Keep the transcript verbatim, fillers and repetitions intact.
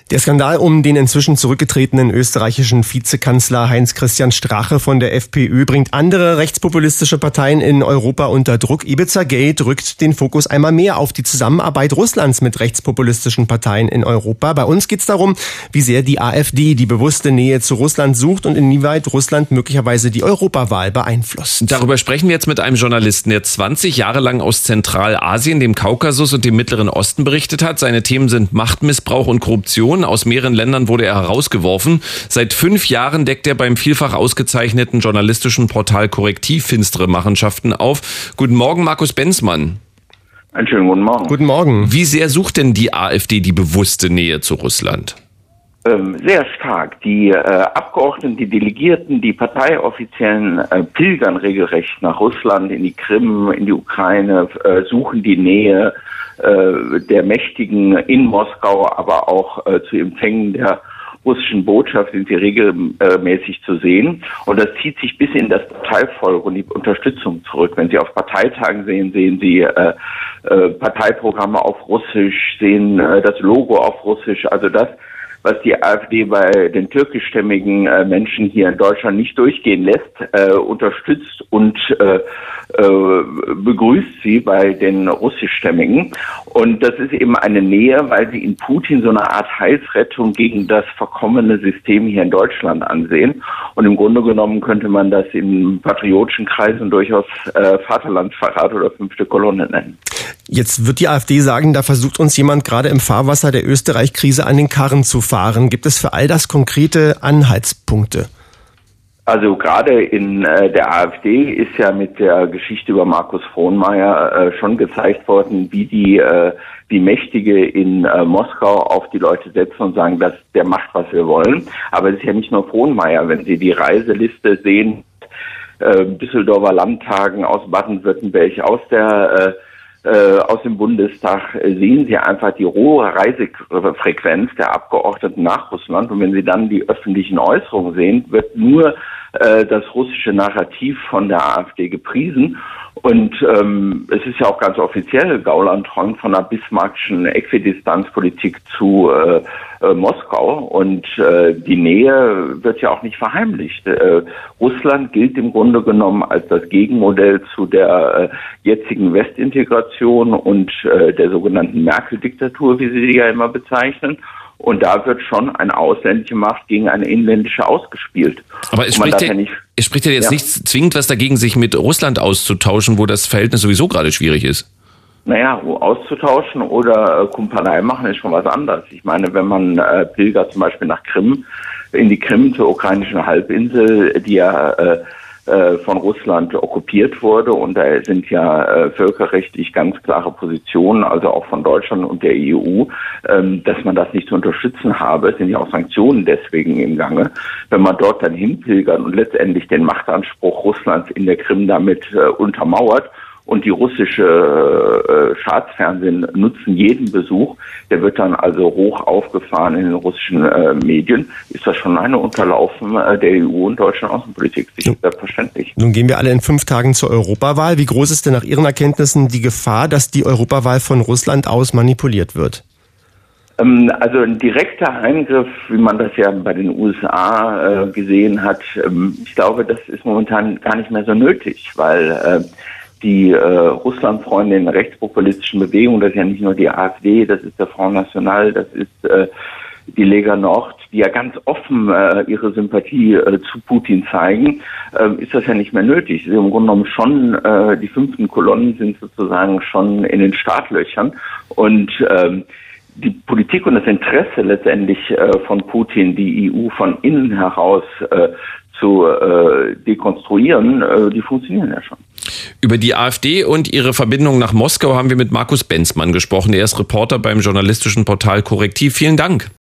Der Skandal um den inzwischen zurückgetretenen österreichischen Vizekanzler Heinz-Christian Strache von der FPÖ bringt andere rechtspopulistische Parteien in Europa unter Druck. Ibiza-Gate rückt den Fokus einmal mehr auf die Zusammenarbeit Russlands mit rechtspopulistischen Parteien in Europa. Bei uns geht es darum, wie sehr die AfD die bewusste Nähe zu Russland sucht und inwieweit Russland möglicherweise die Europawahl beeinflusst. Darüber sprechen wir jetzt mit einem Journalisten, der zwanzig Jahre lang aus Zentralasien, dem Kaukasus und dem Mittleren Osten berichtet hat. Seine Themen sind Machtmissbrauch und Korruption. Aus mehreren Ländern wurde er herausgeworfen. Seit fünf Jahren deckt er beim vielfach ausgezeichneten journalistischen Portal Korrektiv finstere Machenschaften auf. Guten Morgen, Markus Benzmann. Einen schönen guten Morgen. Guten Morgen. Wie sehr sucht denn die AfD die bewusste Nähe zu Russland? Ähm, sehr stark. Die äh, Abgeordneten, die Delegierten, die Parteioffiziellen äh, pilgern regelrecht nach Russland, in die Krim, in die Ukraine, äh, suchen die Nähe äh, der Mächtigen in Moskau, aber auch äh, zu Empfängen der russischen Botschaft sind sie regelmäßig zu sehen. Und das zieht sich bis in das Parteivolk und die Unterstützung zurück. Wenn Sie auf Parteitagen sehen, sehen Sie äh, äh, Parteiprogramme auf Russisch, sehen äh, das Logo auf Russisch. Also das, was die AfD bei den türkischstämmigen äh, Menschen hier in Deutschland nicht durchgehen lässt, äh, unterstützt und äh, äh, begrüßt sie bei den russischstämmigen. Und das ist eben eine Nähe, weil sie in Putin so eine Art Heilsrettung gegen das verkommene System hier in Deutschland ansehen. Und im Grunde genommen könnte man das in patriotischen Kreisen durchaus äh, Vaterlandsverrat oder fünfte Kolonne nennen. Jetzt wird die AfD sagen, da versucht uns jemand gerade im Fahrwasser der Österreich-Krise an den Karren zu fahren. Gibt es für all das konkrete Anhaltspunkte? Also gerade in äh, der AfD ist ja mit der Geschichte über Markus Frohnmayer äh, schon gezeigt worden, wie die äh, die Mächtige in äh, Moskau auf die Leute setzen und sagen, dass der macht, was wir wollen. Aber es ist ja nicht nur Frohnmayer. Wenn Sie die Reiseliste sehen, äh, Düsseldorfer Landtagen aus Baden-Württemberg, aus der äh, aus dem Bundestag, sehen Sie einfach die hohe Reisefrequenz der Abgeordneten nach Russland. Und wenn Sie dann die öffentlichen Äußerungen sehen, wird nur äh, das russische Narrativ von der AfD gepriesen. Und ähm, es ist ja auch ganz offiziell, Gauland träumt von einer bismarckschen Äquidistanzpolitik zu äh, äh, Moskau. Und äh, die Nähe wird ja auch nicht verheimlicht. Äh, Russland gilt im Grunde genommen als das Gegenmodell zu der äh, jetzigen Westintegration und äh, der sogenannten Merkel-Diktatur, wie sie die ja immer bezeichnen. Und da wird schon eine ausländische Macht gegen eine inländische ausgespielt. Aber es spricht ja, nicht, es spricht ja jetzt ja. nichts zwingend was dagegen, sich mit Russland auszutauschen, wo das Verhältnis sowieso gerade schwierig ist. Naja, auszutauschen oder äh, Kumpanei machen ist schon was anderes. Ich meine, wenn man äh, pilgert zum Beispiel nach Krim, in die Krim zur ukrainischen Halbinsel, die ja äh, von Russland okkupiert wurde, und da sind ja äh, völkerrechtlich ganz klare Positionen, also auch von Deutschland und der E U, ähm, dass man das nicht zu unterstützen habe. Es sind ja auch Sanktionen deswegen im Gange. Wenn man dort dann hinpilgert und letztendlich den Machtanspruch Russlands in der Krim damit äh, untermauert, und die russische äh, Staatsfernsehen nutzen jeden Besuch, der wird dann also hoch aufgefahren in den russischen äh, Medien, ist das schon eine Unterlaufen äh, der E U und deutschen Außenpolitik, sicher selbstverständlich. Nun gehen wir alle in fünf Tagen zur Europawahl. Wie groß ist denn nach Ihren Erkenntnissen die Gefahr, dass die Europawahl von Russland aus manipuliert wird? Ähm, also ein direkter Eingriff, wie man das ja bei den U S A äh, gesehen hat, ähm, ich glaube, das ist momentan gar nicht mehr so nötig, weil äh, die äh, Russlandfreunde in der rechtspopulistischen Bewegung, das ist ja nicht nur die AfD, das ist der Front National, das ist äh, die Lega Nord, die ja ganz offen äh, ihre Sympathie äh, zu Putin zeigen, äh, ist das ja nicht mehr nötig. Sie im Grunde genommen schon, äh, die fünften Kolonnen sind sozusagen schon in den Startlöchern, und ähm, die Politik und das Interesse letztendlich äh, von Putin, die E U von innen heraus äh, zu äh, dekonstruieren, äh, die funktionieren ja schon. Über die AfD und ihre Verbindung nach Moskau haben wir mit Markus Benzmann gesprochen. Er ist Reporter beim journalistischen Portal Korrektiv. Vielen Dank.